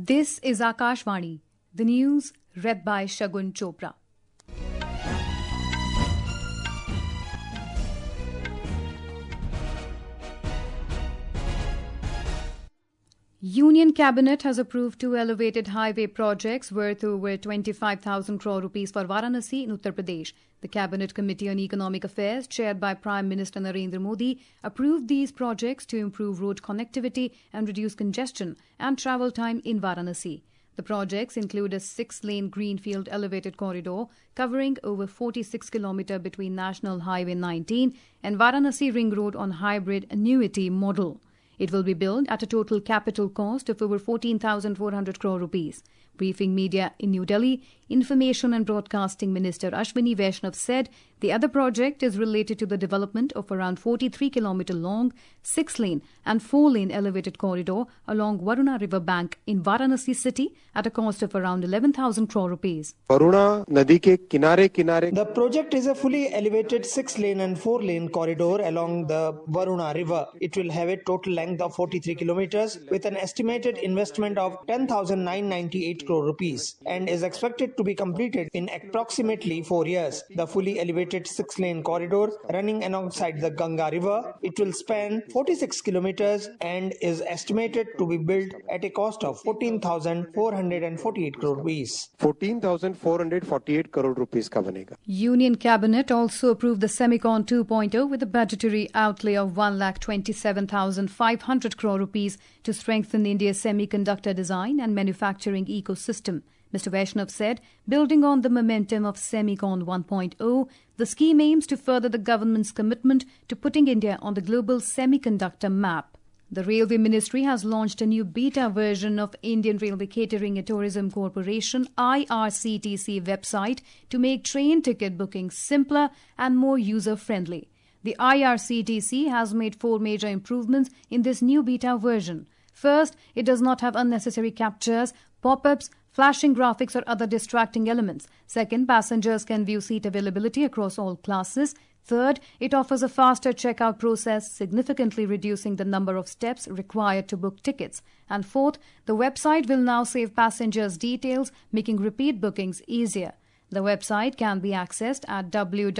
This is Akashvani, the news read by Shagun Chopra. Union Cabinet has approved 2 elevated highway projects worth over 25,000 crore rupees for Varanasi in Uttar Pradesh. The Cabinet Committee on Economic Affairs, chaired by Prime Minister Narendra Modi, approved these projects to improve road connectivity and reduce congestion and travel time in Varanasi. The projects include a 6-lane greenfield elevated corridor covering over 46 km between National Highway 19 and Varanasi Ring Road on hybrid annuity model. It will be built at a total capital cost of over 14,400 crore rupees. Briefing media in New Delhi, Information and Broadcasting Minister Ashwini Vaishnav said the other project is related to the development of around 43 km long, 6-lane and 4-lane elevated corridor along Varuna river bank in Varanasi city at a cost of around 11,000 crore rupees. Varuna Nadi ke kinare. The project is a fully elevated 6-lane and 4-lane corridor along the Varuna river. It will have a total length of 43 kilometers with an estimated investment of 10,998 crore rupees and is expected to be completed in approximately 4 years. The fully elevated 6-lane corridor running alongside the Ganga river, it will span 46 kilometers and is estimated to be built at a cost of 14,448 crore rupees. 14,448 crore rupees ka banega. Union Cabinet also approved the Semicon 2.0 with a budgetary outlay of 1,27,500 crore rupees to strengthen India's semiconductor design and manufacturing ecosystem. Mr. Vaishnav said, building on the momentum of Semicon 1.0, the scheme aims to further the government's commitment to putting India on the global semiconductor map. The Railway Ministry has launched a new beta version of Indian Railway Catering and Tourism Corporation IRCTC website to make train ticket booking simpler and more user-friendly. The IRCTC has made 4 major improvements in this new beta version. First, it does not have unnecessary captchas, pop-ups, flashing graphics or other distracting elements. Second, passengers can view seat availability across all classes. Third, it offers a faster checkout process, significantly reducing the number of steps required to book tickets. And fourth, the website will now save passengers' details, making repeat bookings easier. The website can be accessed at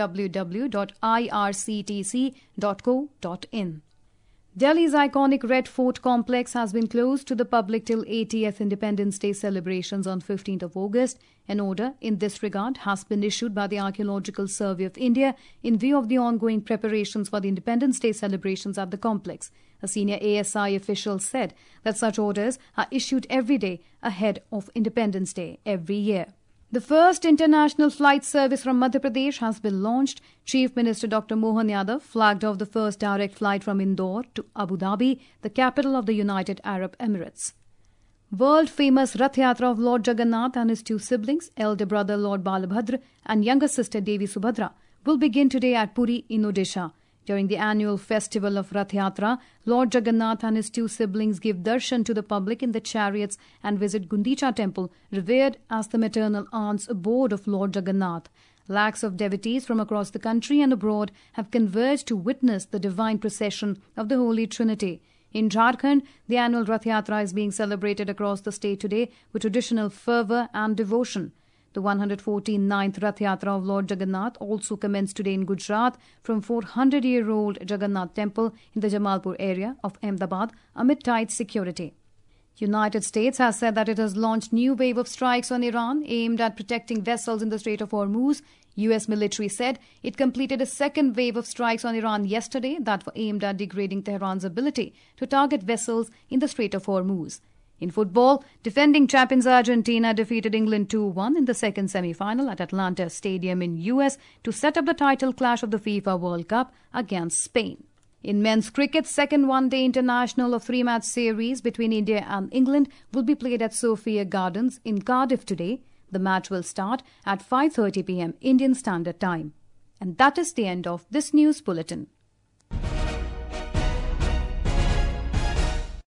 www.irctc.co.in. Delhi's iconic Red Fort complex has been closed to the public till 80th Independence Day celebrations on 15th of August. An order in this regard has been issued by the Archaeological Survey of India in view of the ongoing preparations for the Independence Day celebrations at the complex. A senior ASI official said that such orders are issued every day ahead of Independence Day every year. The first international flight service from Madhya Pradesh has been launched. Chief Minister Dr. Mohan Yadav flagged off the first direct flight from Indore to Abu Dhabi, the capital of the United Arab Emirates. World-famous Rath Yatra of Lord Jagannath and his 2 siblings, elder brother Lord Balabhadra and younger sister Devi Subhadra, will begin today at Puri in Odisha. During the annual festival of Rath Yatra, Lord Jagannath and his 2 siblings give darshan to the public in the chariots and visit Gundicha temple, revered as the maternal aunt's abode of Lord Jagannath. Lakhs of devotees from across the country and abroad have converged to witness the divine procession of the Holy Trinity. In Jharkhand, the annual Rath Yatra is being celebrated across the state today with traditional fervour and devotion. The 149th Rath Yatra of Lord Jagannath also commenced today in Gujarat from 400-year-old Jagannath Temple in the Jamalpur area of Ahmedabad amid tight security. United States has said that it has launched new wave of strikes on Iran aimed at protecting vessels in the Strait of Hormuz. U.S. military said it completed a second wave of strikes on Iran yesterday that were aimed at degrading Tehran's ability to target vessels in the Strait of Hormuz. In football, defending champions Argentina defeated England 2-1 in the second semi-final at Atlanta Stadium in US to set up the title clash of the FIFA World Cup against Spain. In men's cricket, second one-day international of 3-match series between India and England will be played at Sophia Gardens in Cardiff today. The match will start at 5:30 p.m. Indian Standard Time. And that is the end of this news bulletin.